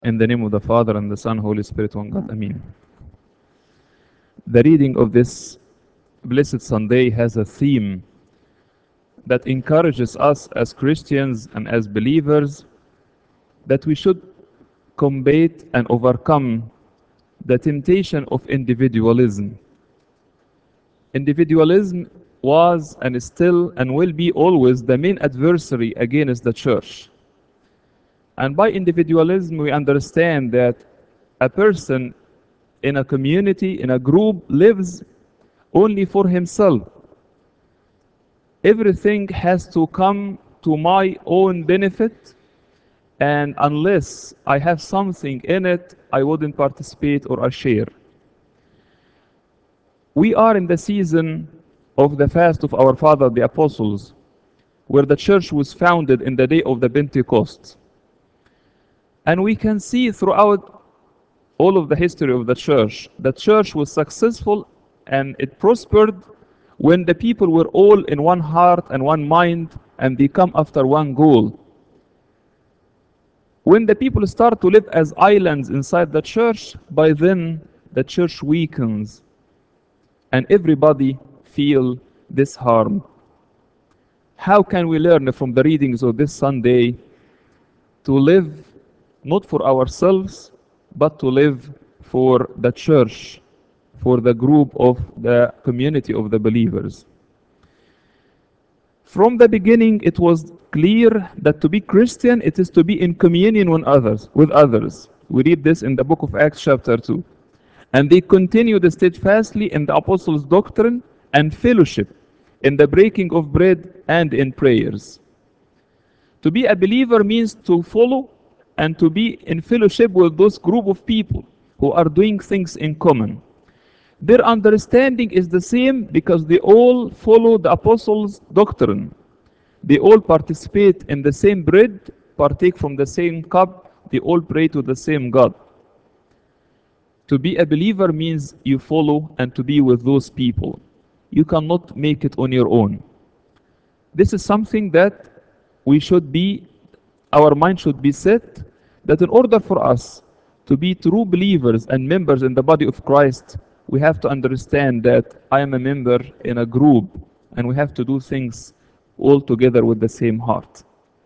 In the name of the Father, and the Son, Holy Spirit, one God. Amen. The reading of this Blessed Sunday has a theme that encourages us as Christians and as believers that we should combat and overcome the temptation of individualism. Individualism was and is still and will be always the main adversary against the church. And by individualism, we understand that a person in a community, in a group, lives only for himself. Everything has to come to my own benefit, and unless I have something in it, I wouldn't participate or I share. We are in the season of the fast of our father, the apostles, where the church was founded in the day of the Pentecost. And we can see throughout all of the history of the church was successful and it prospered when the people were all in one heart and one mind and they come after one goal. When the people start to live as islands inside the church, by then the church weakens and everybody feel this harm. How can we learn from the readings of this Sunday to live not for ourselves, but to live for the church, for the group of the community of the believers? From the beginning, it was clear that to be Christian, it is to be in communion with others. We read this in the book of Acts chapter 2. And they continued steadfastly in the apostles' doctrine and fellowship, in the breaking of bread and in prayers. To be a believer means to follow and to be in fellowship with those group of people who are doing things in common. Their understanding is the same because they all follow the apostles' doctrine. They all participate in the same bread, partake from the same cup, they all pray to the same God. To be a believer means you follow and to be with those people. You cannot make it on your own. This is something that our mind should be set, that in order for us to be true believers and members in the body of Christ, we have to understand that I am a member in a group and we have to do things all together with the same heart.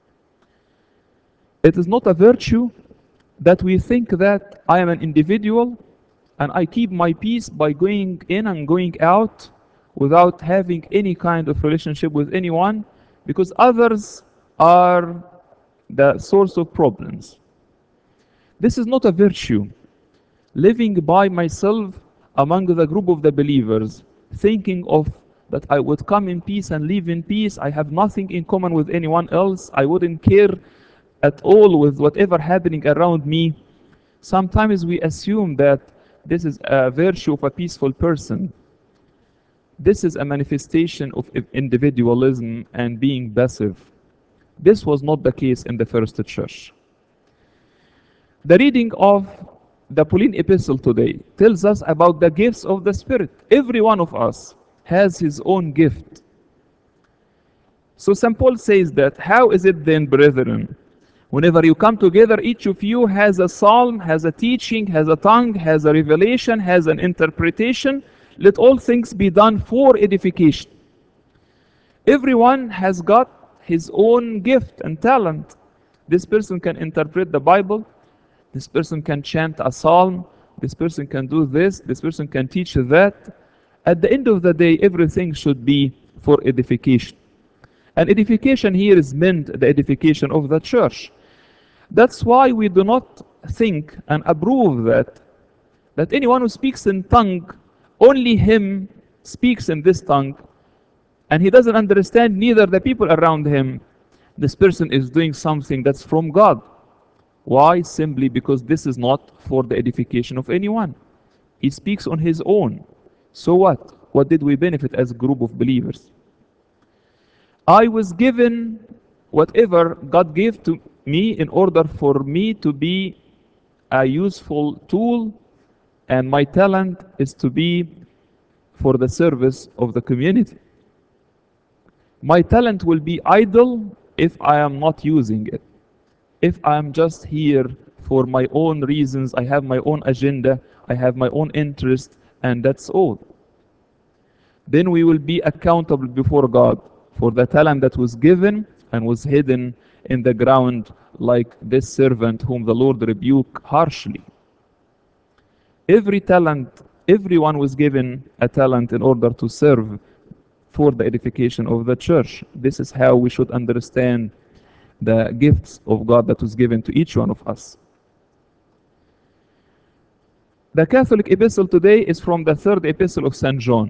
It is not a virtue that we think that I am an individual and I keep my peace by going in and going out without having any kind of relationship with anyone because others are the source of problems. This is not a virtue. Living by myself among the group of the believers, thinking of that I would come in peace and live in peace, I have nothing in common with anyone else, I wouldn't care at all with whatever happening around me. Sometimes we assume that this is a virtue of a peaceful person. This is a manifestation of individualism and being passive. This was not the case in the first church. The reading of the Pauline epistle today tells us about the gifts of the Spirit. Every one of us has his own gift. So St. Paul says that, how is it then, brethren? Whenever you come together, each of you has a psalm, has a teaching, has a tongue, has a revelation, has an interpretation. Let all things be done for edification. Everyone has got his own gift and talent. This person can interpret the Bible. This person can chant a psalm. This person can do this. This person can teach that. At the end of the day, everything should be for edification. And edification here is meant the edification of the church. That's why we do not think and approve that anyone who speaks in tongue, only him speaks in this tongue, and he doesn't understand neither the people around him. This person is doing something that's from God. Why? Simply because this is not for the edification of anyone. He speaks on his own. So what? What did we benefit as a group of believers? I was given whatever God gave to me in order for me to be a useful tool, and my talent is to be for the service of the community. My talent will be idle if I am not using it. If I am just here for my own reasons. I have my own agenda. I have my own interest, and that's all. Then we will be accountable before God for the talent that was given and was hidden in the ground, like this servant whom the Lord rebuked harshly. Every talent, everyone was given a talent in order to serve for the edification of the church. This is how we should understand the gifts of God that was given to each one of us. The Catholic epistle today is from the third epistle of St. John.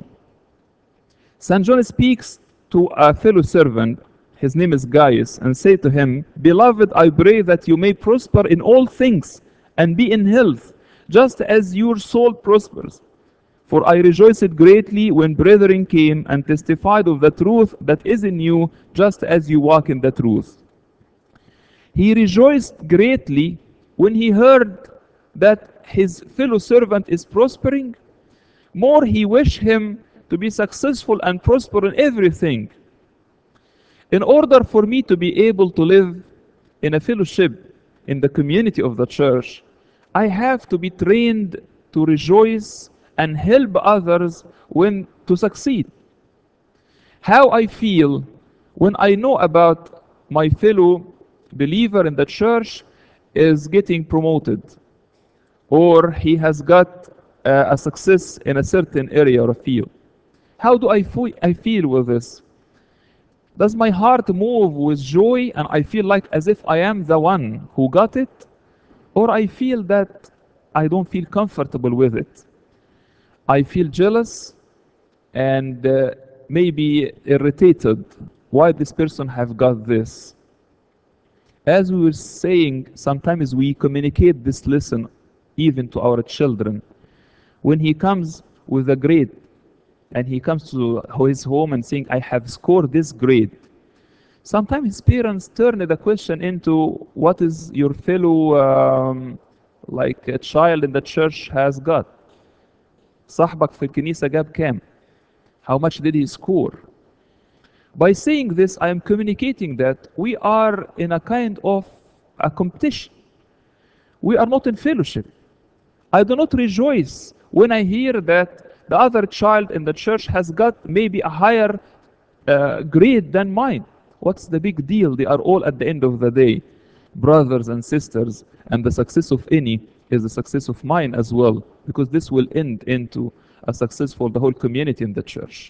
St. John speaks to a fellow servant, his name is Gaius, and say to him, "Beloved, I pray that you may prosper in all things and be in health, just as your soul prospers. For I rejoiced greatly when brethren came and testified of the truth that is in you, just as you walk in the truth." He rejoiced greatly when he heard that his fellow servant is prospering. More, he wished him to be successful and prosper in everything. In order for me to be able to live in a fellowship in the community of the church, I have to be trained to rejoice and help others when to succeed. How I feel when I know about my fellow believer in the church is getting promoted, or he has got a success in a certain area or field. How do I feel with this? Does my heart move with joy and I feel like as if I am the one who got it? Or I feel that I don't feel comfortable with it? I feel jealous and maybe irritated. Why this person have got this? As we were saying, sometimes we communicate this lesson even to our children. When he comes with a grade and he comes to his home and saying, "I have scored this grade," sometimes his parents turn the question into, "What is your fellow like a child in the church has got? صاحبك في الكنيسة جاب كام? How much did he score?" By saying this, I am communicating that we are in a kind of a competition. We are not in fellowship. I do not rejoice when I hear that the other child in the church has got maybe a higher grade than mine. What's the big deal? They are all at the end of the day brothers and sisters, and the success of any is the success of mine as well, because this will end into a success for the whole community in the church.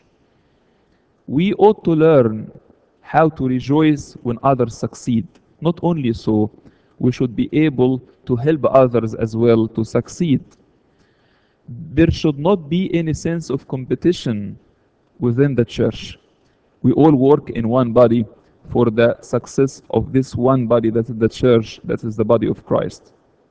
We ought to learn how to rejoice when others succeed. Not only so, we should be able to help others as well to succeed. There should not be any sense of competition within the church. We all work in one body for the success of this one body, that is the church, that is the body of Christ.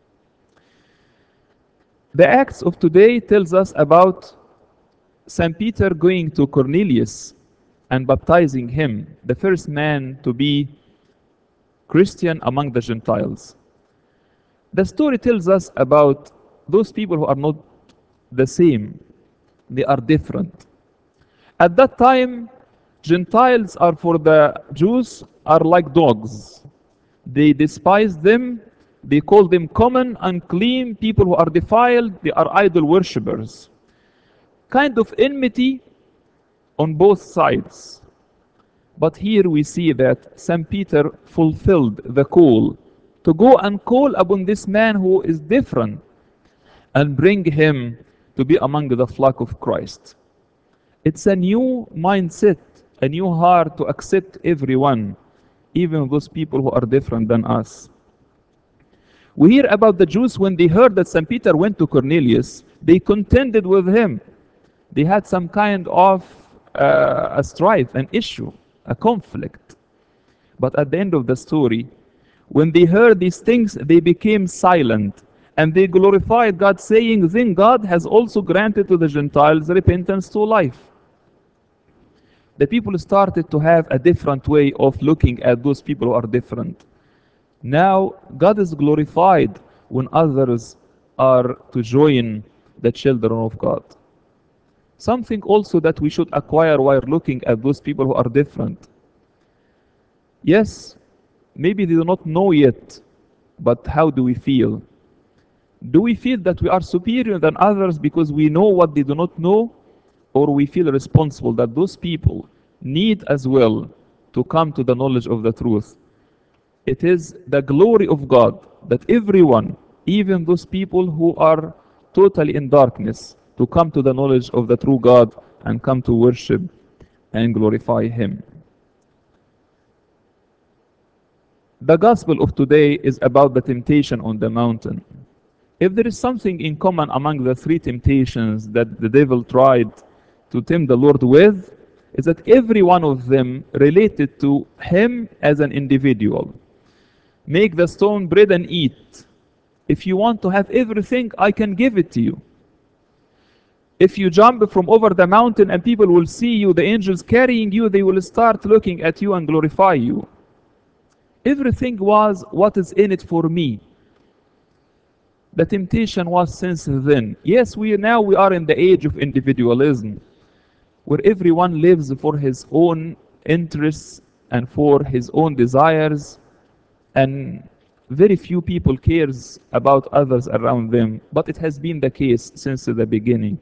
The Acts of today tells us about St. Peter going to Cornelius and baptizing him, the first man to be Christian among the Gentiles. The story tells us about those people who are not the same, they are different. At that time, Gentiles are for the Jews are like dogs. They despise them, they call them common, unclean, people who are defiled, they are idol worshippers. Kind of enmity on both sides. But here we see that St. Peter fulfilled the call to go and call upon this man who is different and bring him to be among the flock of Christ. It's a new mindset, a new heart to accept everyone, even those people who are different than us. We hear about the Jews when they heard that St. Peter went to Cornelius, they contended with him. They had some kind of a strife, an issue, a conflict. But at the end of the story, when they heard these things, they became silent and they glorified God, saying, "Then God has also granted to the Gentiles repentance to life." The people started to have a different way of looking at those people who are different. Now, God is glorified when others are to join the children of God. Something also that we should acquire while looking at those people who are different. Yes, maybe they do not know yet, but how do we feel? Do we feel that we are superior than others because we know what they do not know? Or we feel responsible that those people need as well to come to the knowledge of the truth? It is the glory of God that everyone, even those people who are totally in darkness, to come to the knowledge of the true God and come to worship and glorify Him. The gospel of today is about the temptation on the mountain. If there is something in common among the three temptations that the devil tried to tempt the Lord with, is that every one of them related to him as an individual. Make the stone bread and eat. If you want to have everything, I can give it to you. If you jump from over the mountain and people will see you, the angels carrying you, they will start looking at you and glorify you. Everything was what is in it for me. The temptation was since then. Yes, we are in the age of individualism, where everyone lives for his own interests and for his own desires, and very few people cares about others around them. But it has been the case since the beginning.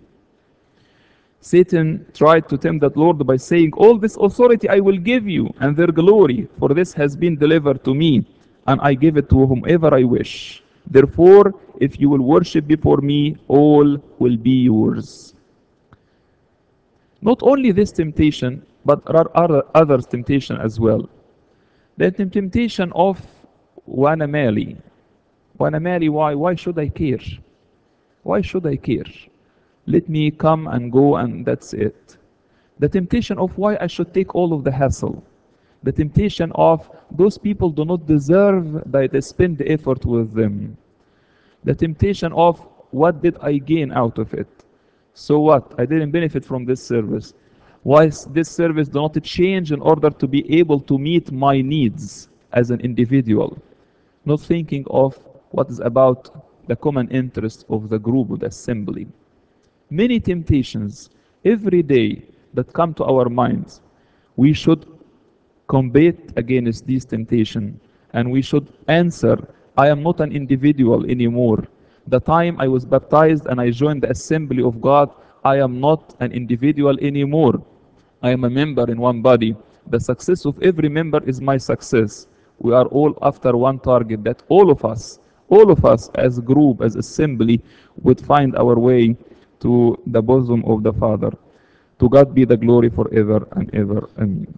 Satan tried to tempt the Lord by saying, all this authority I will give you, and their glory, for this has been delivered to me, and I give it to whomever I wish. Therefore, if you will worship before me, all will be yours. Not only this temptation, but there are other temptation as well. The temptation of Wana Mali. Wana Mali, why? Why should I care? Why should I care? Let me come and go and that's it. The temptation of why I should take all of the hassle. The temptation of those people do not deserve that I spend the effort with them. The temptation of what did I gain out of it? So what? I didn't benefit from this service. Why this service do not change in order to be able to meet my needs as an individual? Not thinking of what is about the common interest of the group, of the assembly. Many temptations every day that come to our minds. We should combat against these temptations and we should answer, I am not an individual anymore. The time I was baptized and I joined the assembly of God, I am not an individual anymore. I am a member in one body. The success of every member is my success. We are all after one target, that all of us as a group, as assembly, would find our way to the bosom of the Father. To God be the glory forever and ever. Amen.